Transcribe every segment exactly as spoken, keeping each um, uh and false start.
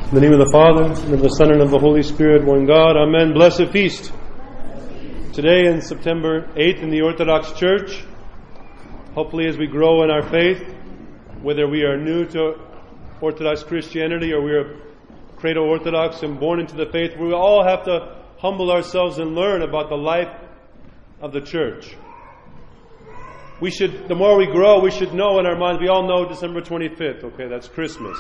In the name of the Father, and of the Son, and of the Holy Spirit, one God. Amen. Blessed feast. Today, in September eighth, in the Orthodox Church, hopefully as we grow in our faith, whether we are new to Orthodox Christianity or we are credo-Orthodox and born into the faith, we all have to humble ourselves and learn about the life of the Church. We should, the more we grow, we should know in our minds, we all know December twenty-fifth, okay, that's Christmas.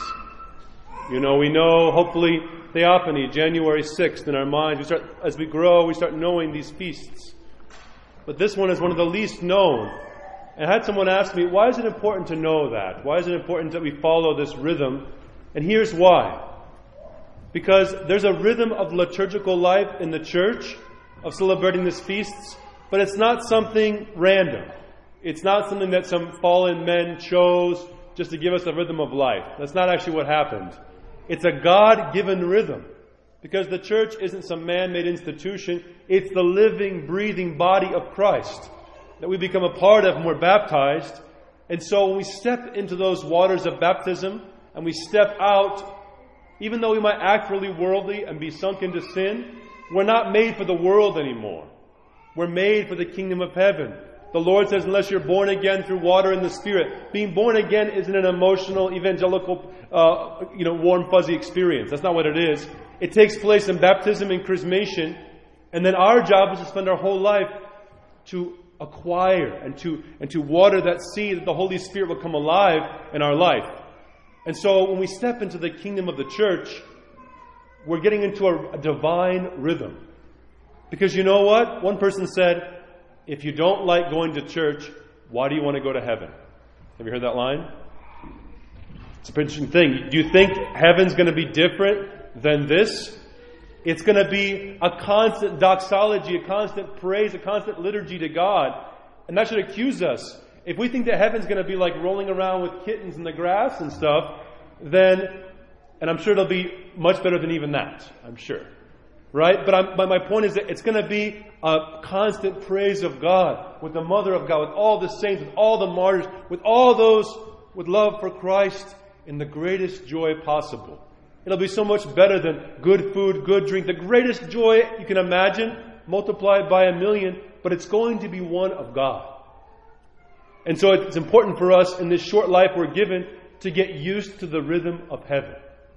You know, we know, hopefully, Theophany, January sixth in our minds. We start, as we grow, we start knowing these feasts. But this one is one of the least known. And I had someone ask me, why is it important to know that? Why is it important that we follow this rhythm? And here's why. Because there's a rhythm of liturgical life in the church, of celebrating these feasts, but it's not something random. It's not something that some fallen men chose just to give us a rhythm of life. That's not actually what happened. It's a God-given rhythm. Because the church isn't some man-made institution. It's the living, breathing body of Christ that we become a part of when we're baptized. And so when we step into those waters of baptism and we step out, even though we might act really worldly and be sunk into sin, we're not made for the world anymore. We're made for the kingdom of heaven. The Lord says, unless you're born again through water and the Spirit. Being born again isn't an emotional, evangelical, uh, you know, warm, fuzzy experience. That's not what it is. It takes place in baptism and chrismation. And then our job is to spend our whole life to acquire and to, and to water that seed that the Holy Spirit will come alive in our life. And so when we step into the kingdom of the church, we're getting into a, a divine rhythm. Because you know what? One person said, if you don't like going to church, why do you want to go to heaven? Have you heard that line? It's an interesting thing. Do you think heaven's going to be different than this? It's going to be a constant doxology, a constant praise, a constant liturgy to God. And that should accuse us. If we think that heaven's going to be like rolling around with kittens in the grass and stuff, then, and I'm sure it'll be much better than even that, I'm sure. Right? But, I'm, but my point is that it's going to be a constant praise of God, with the Mother of God, with all the saints, with all the martyrs, with all those with love for Christ in the greatest joy possible. It'll be so much better than good food, good drink, the greatest joy you can imagine, multiplied by a million, but it's going to be one of God. And so it's important for us in this short life we're given to get used to the rhythm of heaven.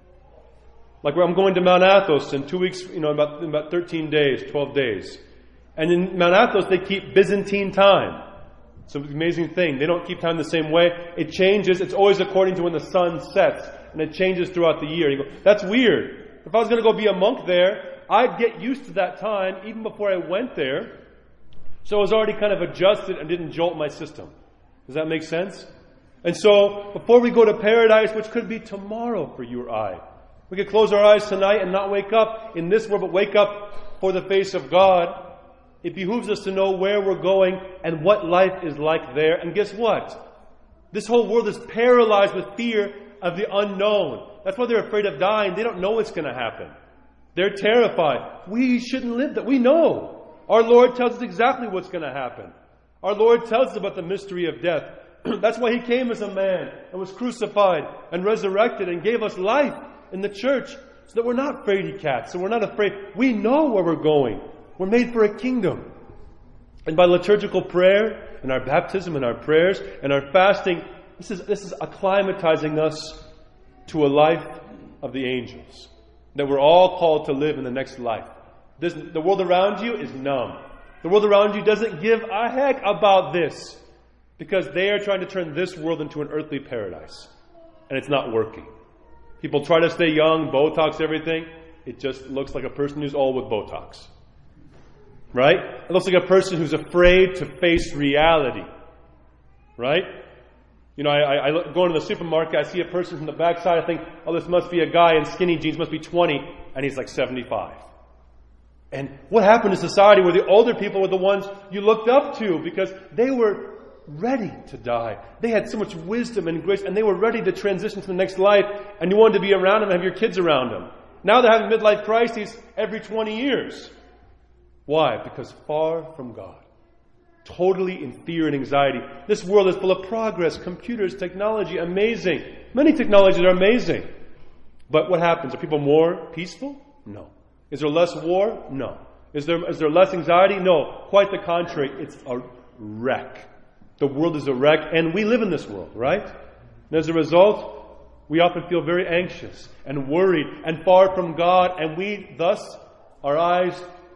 Like I'm going to Mount Athos in two weeks, you know, about, in about thirteen days, twelve days. And in Mount Athos, they keep Byzantine time. It's an amazing thing. They don't keep time the same way. It changes. It's always according to when the sun sets. And it changes throughout the year. You go, that's weird. If I was going to go be a monk there, I'd get used to that time even before I went there. So I was already kind of adjusted and didn't jolt my system. Does that make sense? And so, before we go to paradise, which could be tomorrow for you or I, we could close our eyes tonight and not wake up in this world, but wake up for the face of God. It behooves us to know where we're going and what life is like there. And guess what? This whole world is paralyzed with fear of the unknown. That's why they're afraid of dying. They don't know what's going to happen. They're terrified. We shouldn't live that. We know. Our Lord tells us exactly what's going to happen. Our Lord tells us about the mystery of death. That's why He came as a man and was crucified and resurrected and gave us life in the church, so that we're not fraidy cats, so we're not afraid. We know where we're going. We're made for a kingdom. And by liturgical prayer, and our baptism, and our prayers, and our fasting, this is this is acclimatizing us to a life of the angels. That we're all called to live in the next life. This, the world around you is numb. The world around you doesn't give a heck about this, because they are trying to turn this world into an earthly paradise. And it's not working. People try to stay young, Botox, everything. It just looks like a person who's old with Botox. Right? It looks like a person who's afraid to face reality. Right? You know, I, I look, go into the supermarket, I see a person from the backside, I think, oh, this must be a guy in skinny jeans, must be twenty, and he's like seventy-five. And what happened to society where the older people were the ones you looked up to because they were ready to die. They had so much wisdom and grace, and they were ready to transition to the next life, and you wanted to be around them and have your kids around them. Now they're having midlife crises every twenty years. Why? Because far from God. Totally in fear and anxiety. This world is full of progress, computers, technology, amazing. Many technologies are amazing. But what happens? Are people more peaceful? No. Is there less war? No. Is there, is there less anxiety? No. Quite the contrary. It's a wreck. The world is a wreck, and we live in this world, right? And as a result, we often feel very anxious and worried and far from God, and we thus, our eyes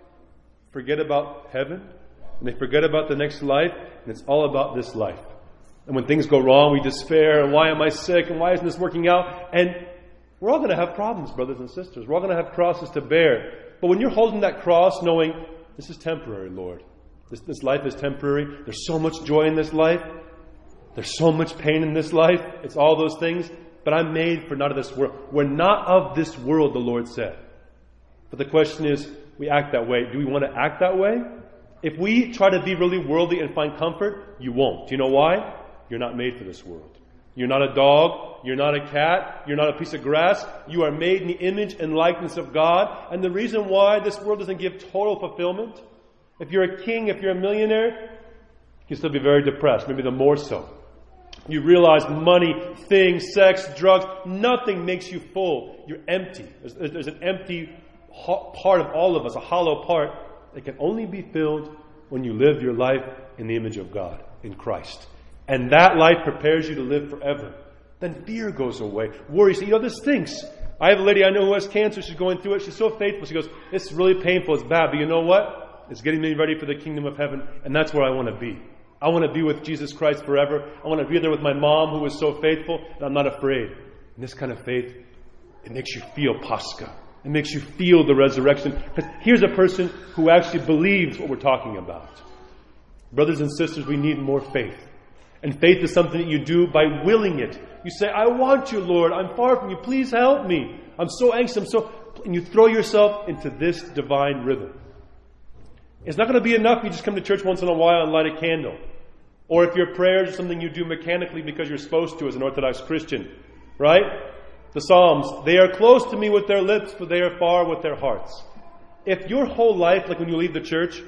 forget about heaven, and they forget about the next life, and it's all about this life. And when things go wrong, we despair, and why am I sick, and why isn't this working out? And we're all going to have problems, brothers and sisters. We're all going to have crosses to bear. But when you're holding that cross, knowing, this is temporary, Lord. This, this life is temporary. There's so much joy in this life. There's so much pain in this life. It's all those things. But I'm made for not of this world. We're not of this world, the Lord said. But the question is, we act that way. Do we want to act that way? If we try to be really worldly and find comfort, you won't. Do you know why? You're not made for this world. You're not a dog. You're not a cat. You're not a piece of grass. You are made in the image and likeness of God. And the reason why this world doesn't give total fulfillment, if you're a king, if you're a millionaire, you can still be very depressed, maybe the more so. You realize money, things, sex, drugs, nothing makes you full. You're empty. There's, there's an empty part of all of us, a hollow part that can only be filled when you live your life in the image of God, in Christ. And that life prepares you to live forever. Then fear goes away. Worry. So, you know, this stinks. I have a lady I know who has cancer. She's going through it. She's so faithful. She goes, it's really painful. It's bad. But you know what? It's getting me ready for the kingdom of heaven. And that's where I want to be. I want to be with Jesus Christ forever. I want to be there with my mom who was so faithful. And I'm not afraid. And this kind of faith, it makes you feel Pascha. It makes you feel the resurrection. Because here's a person who actually believes what we're talking about. Brothers and sisters, we need more faith. And faith is something that you do by willing it. You say, I want you, Lord. I'm far from you. Please help me. I'm so anxious. I'm so... And you throw yourself into this divine rhythm. It's not going to be enough if you just come to church once in a while and light a candle. Or if your prayers are something you do mechanically because you're supposed to as an Orthodox Christian. Right? The Psalms, they are close to me with their lips, but they are far with their hearts. If your whole life, like when you leave the church,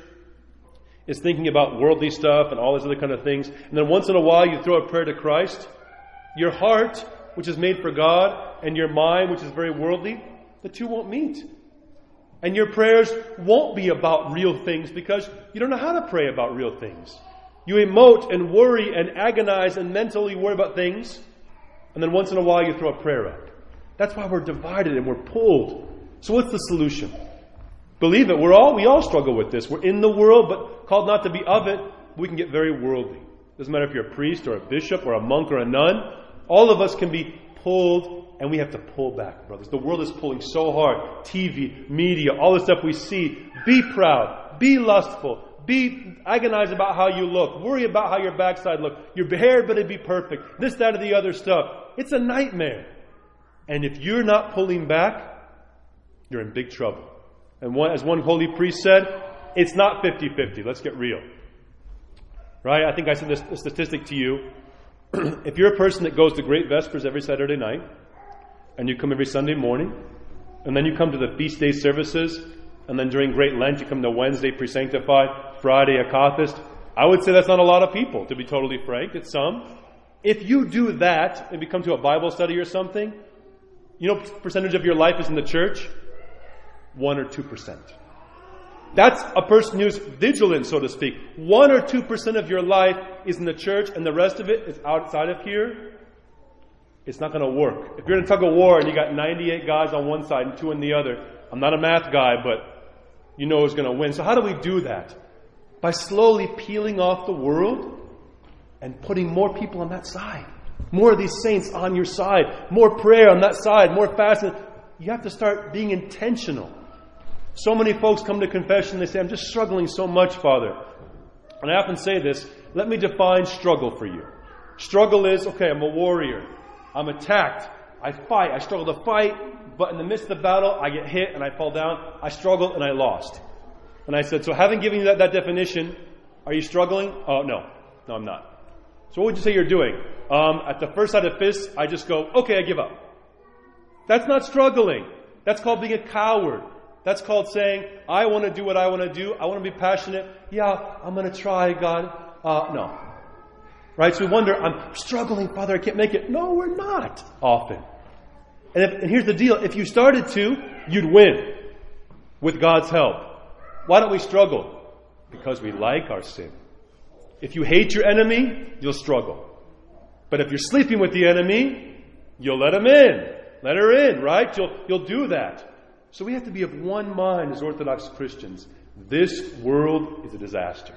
is thinking about worldly stuff and all these other kind of things, and then once in a while you throw a prayer to Christ, your heart, which is made for God, and your mind, which is very worldly, the two won't meet. And your prayers won't be about real things because you don't know how to pray about real things. You emote and worry and agonize and mentally worry about things, and then once in a while you throw a prayer out. That's why we're divided and we're pulled. So what's the solution? Believe it, we're all we all struggle with this. We're in the world, but called not to be of it. We can get very worldly. Doesn't matter if you're a priest or a bishop or a monk or a nun. All of us can be pulled, and we have to pull back, brothers. The world is pulling so hard. T V, media, all the stuff we see. Be proud. Be lustful. Be agonize about how you look. Worry about how your backside looks. Your hair better be perfect. This, that, or the other stuff. It's a nightmare. And if you're not pulling back, you're in big trouble. And one, as one holy priest said, it's not fifty-fifty. Let's get real. Right? I think I said this a statistic to you. If you're a person that goes to Great Vespers every Saturday night, and you come every Sunday morning, and then you come to the feast day services, and then during Great Lent you come to Wednesday pre-sanctified, Friday Akathist, I would say that's not a lot of people, to be totally frank. It's some. If you do that, and you come to a Bible study or something, you know what percentage of your life is in the church? One or two percent. That's a person who's vigilant, so to speak. One or two percent of your life is in the church, and the rest of it is outside of here. It's not going to work. If you're in a tug of war and you got ninety-eight guys on one side and two on the other, I'm not a math guy, but you know who's going to win. So how do we do that? By slowly peeling off the world and putting more people on that side. More of these saints on your side. More prayer on that side. More fasting. You have to start being intentional. So many folks come to confession, they say, I'm just struggling so much, Father. And I often say this, let me define struggle for you. Struggle is, okay, I'm a warrior. I'm attacked. I fight. I struggle to fight, but in the midst of the battle, I get hit and I fall down. I struggle and I lost. And I said, so having given you that, that definition, are you struggling? Oh, no. No, I'm not. So what would you say you're doing? Um, at the first sight of fists, I just go, okay, I give up. That's not struggling. That's called being a coward. That's called saying, I want to do what I want to do. I want to be passionate. Yeah, I'm going to try, God. Uh, no. Right? So we wonder, I'm struggling, Father, I can't make it. No, we're not often. And, if, and here's the deal. If you started to, you'd win with God's help. Why don't we struggle? Because we like our sin. If you hate your enemy, you'll struggle. But if you're sleeping with the enemy, you'll let him in. Let her in, right? You'll, you'll do that. So we have to be of one mind as Orthodox Christians. This world is a disaster.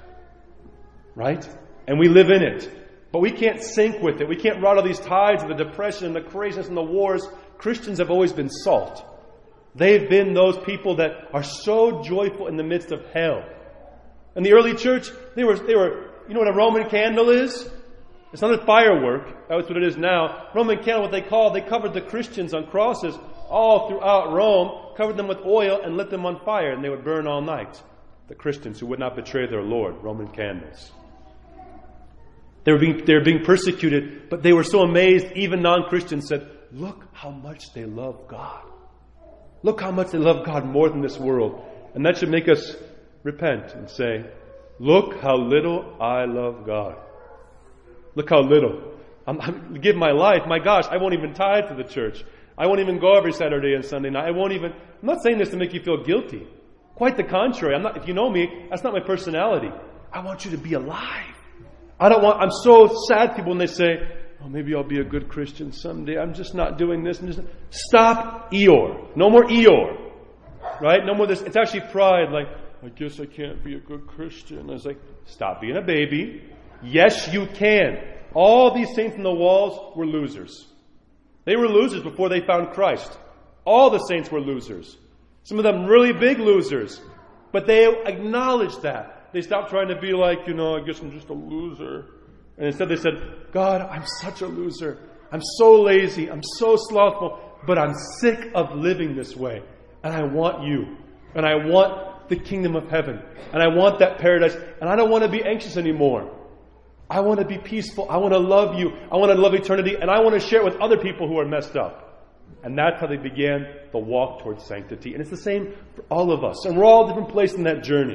Right? And we live in it. But we can't sink with it. We can't ride all these tides of the depression and the craziness and the wars. Christians have always been salt. They've been those people that are so joyful in the midst of hell. In the early church, they were, they were, you know what a Roman candle is? It's not a firework. That's what it is now. Roman candle, what they call, they covered the Christians on crosses all throughout Rome, covered them with oil and lit them on fire, and they would burn all night. The Christians who would not betray their Lord, Roman candles. They were being, they were being persecuted, but they were so amazed, even non-Christians said, look how much they love God. Look how much they love God more than this world. And that should make us repent and say, look how little I love God. Look how little. I'm, I'm give my life. My gosh, I won't even tithe to the church. I won't even go every Saturday and Sunday night. I won't even. I'm not saying this to make you feel guilty. Quite the contrary. I'm not. If you know me, that's not my personality. I want you to be alive. I don't want. I'm so sad people when they say, "Oh, maybe I'll be a good Christian someday. I'm just not doing this." And just stop Eeyore. No more Eeyore. Right? No more this. It's actually pride. Like, I guess I can't be a good Christian. I was like, stop being a baby. Yes, you can. All these saints in the walls were losers. They were losers before they found Christ. All the saints were losers. Some of them really big losers. But they acknowledged that. They stopped trying to be like, you know, I guess I'm just a loser. And instead they said, God, I'm such a loser. I'm so lazy. I'm so slothful. But I'm sick of living this way. And I want you. And I want the kingdom of heaven. And I want that paradise. And I don't want to be anxious anymore. I want to be peaceful. I want to love you. I want to love eternity. And I want to share it with other people who are messed up. And that's how they began the walk towards sanctity. And it's the same for all of us. And we're all different places in that journey.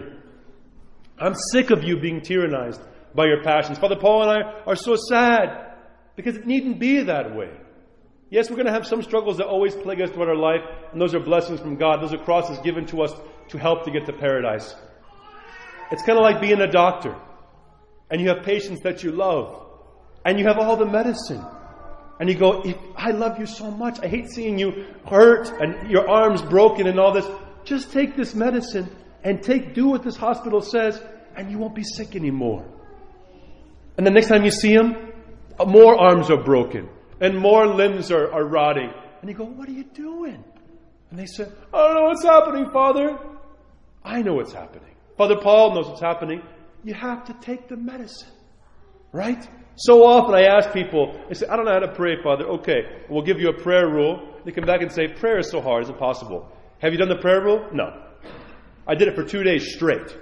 I'm sick of you being tyrannized by your passions. Father Paul and I are so sad because it needn't be that way. Yes, we're going to have some struggles that always plague us throughout our life. And those are blessings from God. Those are crosses given to us to help to get to paradise. It's kind of like being a doctor. And you have patients that you love. And you have all the medicine. And you go, if I love you so much. I hate seeing you hurt and your arms broken and all this. Just take this medicine and take do what this hospital says and you won't be sick anymore. And the next time you see them, more arms are broken. And more limbs are, are rotting. And you go, what are you doing? And they say, I don't know what's happening, Father. I know what's happening. Father Paul knows what's happening. You have to take the medicine. Right? So often I ask people, they say, I don't know how to pray, Father. Okay, we'll give you a prayer rule. They come back and say, prayer is so hard, it's impossible. Have you done the prayer rule? No. I did it for two days straight.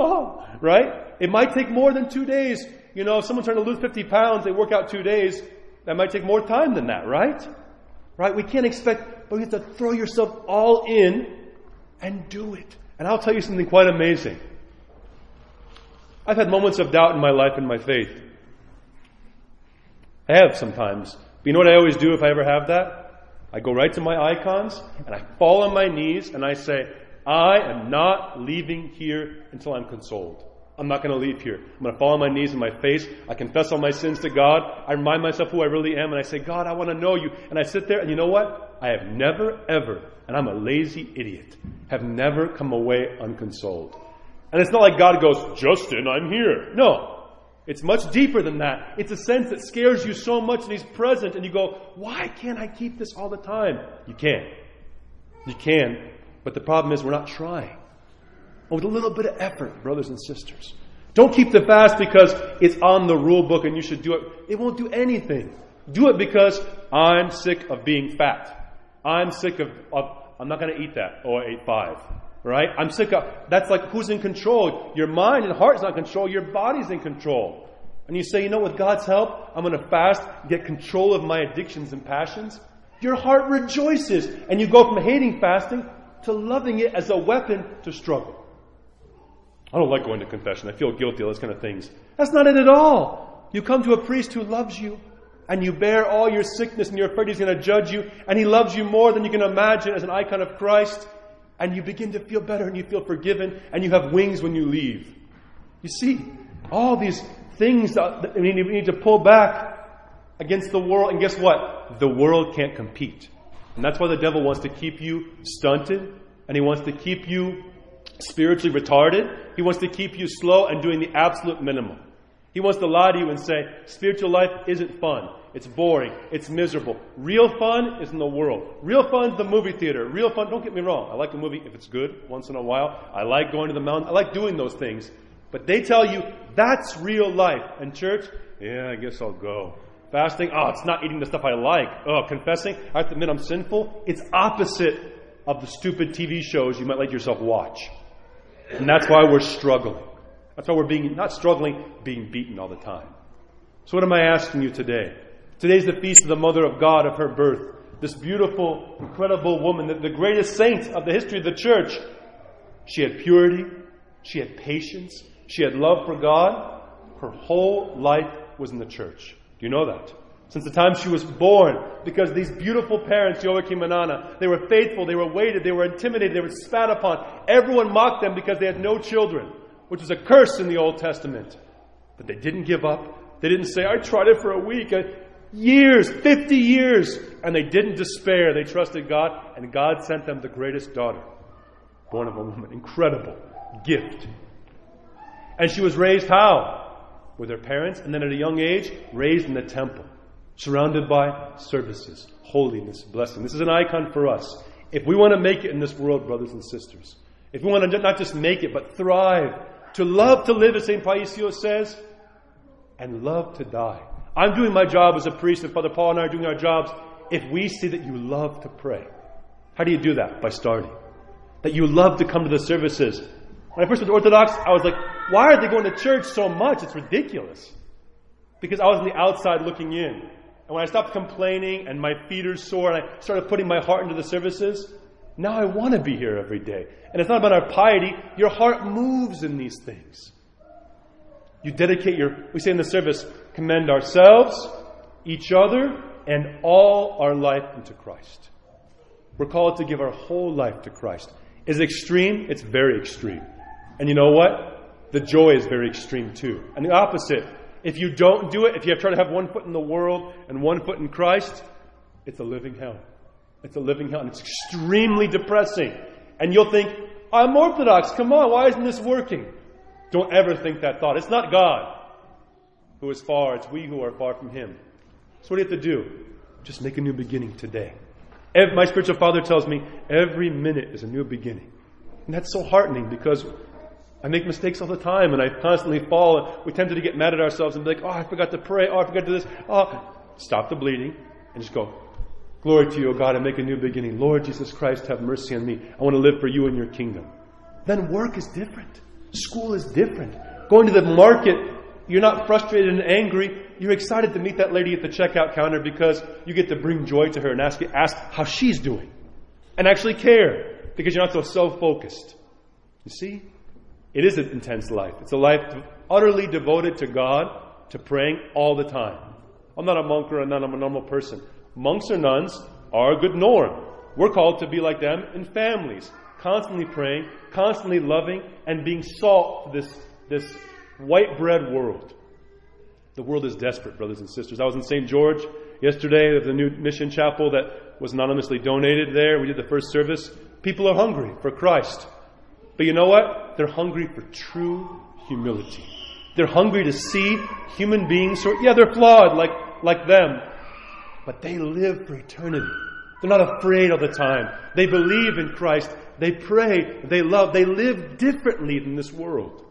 Right? It might take more than two days. You know, if someone's trying to lose fifty pounds, they work out two days. That might take more time than that, right? Right? We can't expect, but you have to throw yourself all in and do it. And I'll tell you something quite amazing. I've had moments of doubt in my life and my faith. I have sometimes. But you know what I always do if I ever have that? I go right to my icons and I fall on my knees and I say, I am not leaving here until I'm consoled. I'm not going to leave here. I'm going to fall on my knees in my face. I confess all my sins to God. I remind myself who I really am and I say, God, I want to know you. And I sit there and you know what? I have never, ever, and I'm a lazy idiot, have never come away unconsoled. And it's not like God goes, Justin, I'm here. No. It's much deeper than that. It's a sense that scares you so much and He's present and you go, why can't I keep this all the time? You can. You can. But the problem is we're not trying. And with a little bit of effort, brothers and sisters. Don't keep the fast because it's on the rule book and you should do it. It won't do anything. Do it because I'm sick of being fat. I'm sick of, of I'm not going to eat that. Oh, I ate five. Right? I'm sick of, that's like who's in control? Your mind and heart's not in control, your body's in control. And you say, you know, with God's help, I'm going to fast, get control of my addictions and passions. Your heart rejoices. And you go from hating fasting to loving it as a weapon to struggle. I don't like going to confession. I feel guilty, all those kind of things. That's not it at all. You come to a priest who loves you and you bear all your sickness and you're afraid He's going to judge you, and He loves you more than you can imagine as an icon of Christ, and you begin to feel better and you feel forgiven and you have wings when you leave. You see, all these things that we need to pull back against the world, and guess what? The world can't compete. And that's why the devil wants to keep you stunted, and he wants to keep you spiritually retarded. He wants to keep you slow and doing the absolute minimum. He wants to lie to you and say, spiritual life isn't fun. It's boring. It's miserable. Real fun is in the world. Real fun is the movie theater. Real fun, don't get me wrong. I like a movie if it's good once in a while. I like going to the mountain. I like doing those things. But they tell you that's real life. And church, yeah, I guess I'll go. Fasting, oh, it's not eating the stuff I like. Oh, confessing, I have to admit I'm sinful. It's opposite of the stupid T V shows you might let yourself watch. And that's why we're struggling. That's why we're being, not struggling, being beaten all the time. So what am I asking you today? Today's the feast of the Mother of God, of her birth. This beautiful, incredible woman, the, the greatest saint of the history of the church. She had purity. She had patience. She had love for God. Her whole life was in the church. Do you know that? Since the time she was born, because these beautiful parents, Joachim and Anna, they were faithful, they were weighted, they were intimidated, they were spat upon. Everyone mocked them because they had no children, which was a curse in the Old Testament. But they didn't give up. They didn't say, I tried it for a week, uh, years, fifty years. And they didn't despair. They trusted God, and God sent them the greatest daughter, born of a woman. Incredible gift. And she was raised how? With her parents, and then at a young age, raised in the temple, surrounded by services, holiness, blessing. This is an icon for us. If we want to make it in this world, brothers and sisters, if we want to not just make it, but thrive, to love to live, as Saint Paisios says, and love to die. I'm doing my job as a priest, and Father Paul and I are doing our jobs if we see that you love to pray. How do you do that? By starting. That you love to come to the services. When I first went to Orthodox, I was like, why are they going to church so much? It's ridiculous. Because I was on the outside looking in. And when I stopped complaining and my feet are sore and I started putting my heart into the services, now I want to be here every day. And it's not about our piety. Your heart moves in these things. You dedicate your, we say in the service, commend ourselves, each other, and all our life into Christ. We're called to give our whole life to Christ. Is it extreme? It's very extreme. And you know what? The joy is very extreme too. And the opposite, if you don't do it, if you try to have one foot in the world and one foot in Christ, it's a living hell. It's a living hell. And it's extremely depressing. And you'll think, I'm Orthodox. Come on, why isn't this working? Don't ever think that thought. It's not God who is far. It's we who are far from Him. So what do you have to do? Just make a new beginning today. Every, my spiritual father tells me every minute is a new beginning. And that's so heartening because I make mistakes all the time and I constantly fall. We tend to get mad at ourselves and be like, oh, I forgot to pray. Oh, I forgot to do this. Oh, stop the bleeding and just go, glory to you, O God, and make a new beginning. Lord Jesus Christ, have mercy on me. I want to live for you and your kingdom. Then work is different. School is different. Going to the market, you're not frustrated and angry. You're excited to meet that lady at the checkout counter because you get to bring joy to her and ask, ask how she's doing. And actually care because you're not so self-focused. You see? It is an intense life. It's a life utterly devoted to God, to praying all the time. I'm not a monk or a nun. I'm a normal person. Monks or nuns are a good norm. We're called to be like them in families. Constantly praying, constantly loving, and being salt to this, this white bread world. The world is desperate, brothers and sisters. I was in Saint George yesterday. There was a new mission chapel that was anonymously donated there. We did the first service. People are hungry for Christ. But you know what? They're hungry for true humility. They're hungry to see human beings who are, yeah, they're flawed like, like them. But they live for eternity. They're not afraid all the time. They believe in Christ. They pray. They love. They live differently than this world.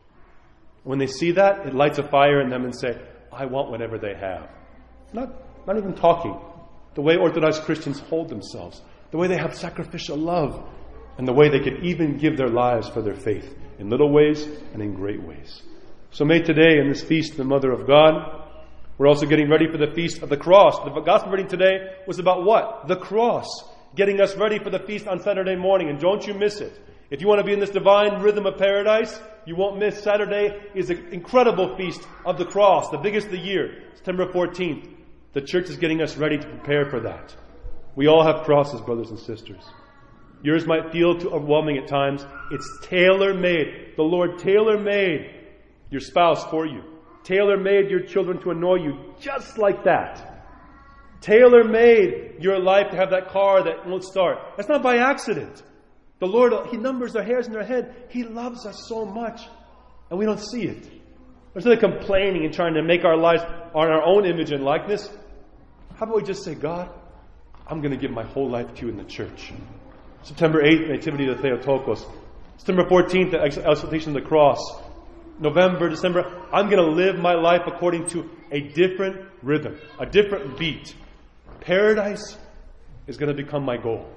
When they see that, it lights a fire in them and say, I want whatever they have. Not, not even talking. The way Orthodox Christians hold themselves. The way they have sacrificial love. And the way they could even give their lives for their faith. In little ways and in great ways. So may today, in this feast of the Mother of God, we're also getting ready for the Feast of the Cross. The Gospel reading today was about what? The cross. Getting us ready for the feast on Saturday morning. And don't you miss it. If you want to be in this divine rhythm of paradise, you won't miss. Saturday is an incredible feast of the cross, the biggest of the year, September fourteenth. The church is getting us ready to prepare for that. We all have crosses, brothers and sisters. Yours might feel too overwhelming at times. It's tailor-made. The Lord tailor-made your spouse for you. Tailor-made your children to annoy you just like that. Tailor-made your life to have that car that won't start. That's not by accident. The Lord, He numbers the hairs in our head. He loves us so much, and we don't see it. Instead of complaining and trying to make our lives on our own image and likeness, how about we just say, God, I'm going to give my whole life to you in the church. September eighth, Nativity of the Theotokos. September fourteenth, the exaltation of the cross. November, December, I'm going to live my life according to a different rhythm, a different beat. Paradise is going to become my goal.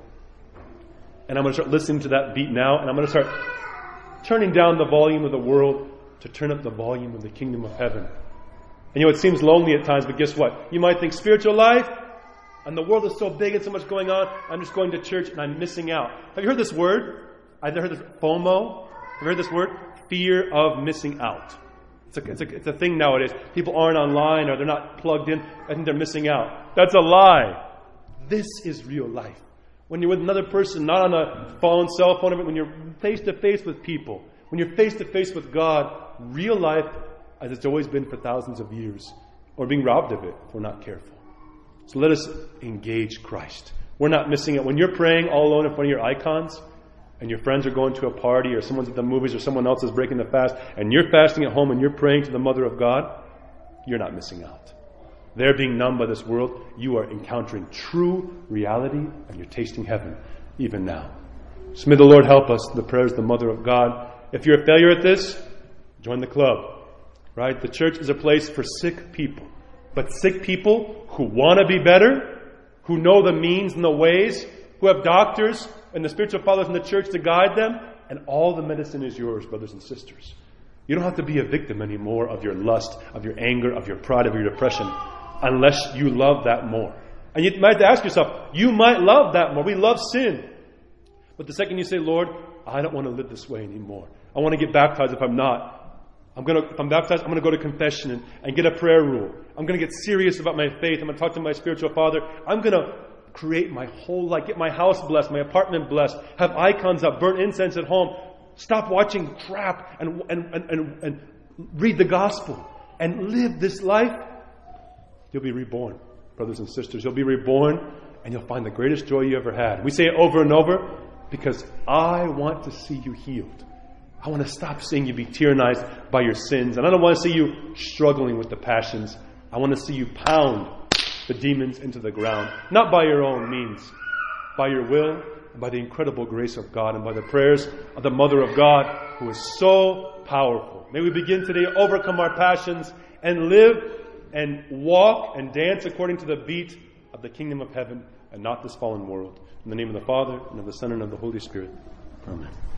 And I'm going to start listening to that beat now, and I'm going to start turning down the volume of the world to turn up the volume of the kingdom of heaven. And you know, it seems lonely at times, but guess what? You might think spiritual life, and the world is so big and so much going on, I'm just going to church and I'm missing out. Have you heard this word? I've never heard this, FOMO. Have you heard this word? Fear of missing out. It's a, it's, a, it's a thing nowadays. People aren't online or they're not plugged in. I think they're missing out. That's a lie. This is real life. When you're with another person, not on a phone, cell phone, but when you're face to face with people, when you're face to face with God, real life, as it's always been for thousands of years, or being robbed of it if we're not careful. So let us engage Christ. We're not missing it. When you're praying all alone in front of your icons, and your friends are going to a party, or someone's at the movies, or someone else is breaking the fast, and you're fasting at home and you're praying to the Mother of God, you're not missing out. They're being numbed by this world. You are encountering true reality, and you're tasting heaven even now. So may the Lord help us in the prayers of the Mother of God. If you're a failure at this, join the club. Right? The church is a place for sick people. But sick people who want to be better, who know the means and the ways, who have doctors and the spiritual fathers in the church to guide them, and all the medicine is yours, brothers and sisters. You don't have to be a victim anymore of your lust, of your anger, of your pride, of your depression, unless you love that more. And you might have to ask yourself, you might love that more. We love sin. But the second you say, Lord, I don't want to live this way anymore. I want to get baptized if I'm not. I'm going to, if I'm baptized, I'm going to go to confession and, and get a prayer rule. I'm going to get serious about my faith. I'm going to talk to my spiritual father. I'm going to create my whole life, get my house blessed, my apartment blessed, have icons up, burn incense at home, stop watching crap and, and, and, and, and read the gospel and live this life. You'll be reborn, brothers and sisters. You'll be reborn and you'll find the greatest joy you ever had. We say it over and over because I want to see you healed. I want to stop seeing you be tyrannized by your sins. And I don't want to see you struggling with the passions. I want to see you pound the demons into the ground. Not by your own means. By your will, and by the incredible grace of God, and by the prayers of the Mother of God, who is so powerful. May we begin today to overcome our passions and live and walk and dance according to the beat of the kingdom of heaven and not this fallen world. In the name of the Father, and of the Son, and of the Holy Spirit. Amen.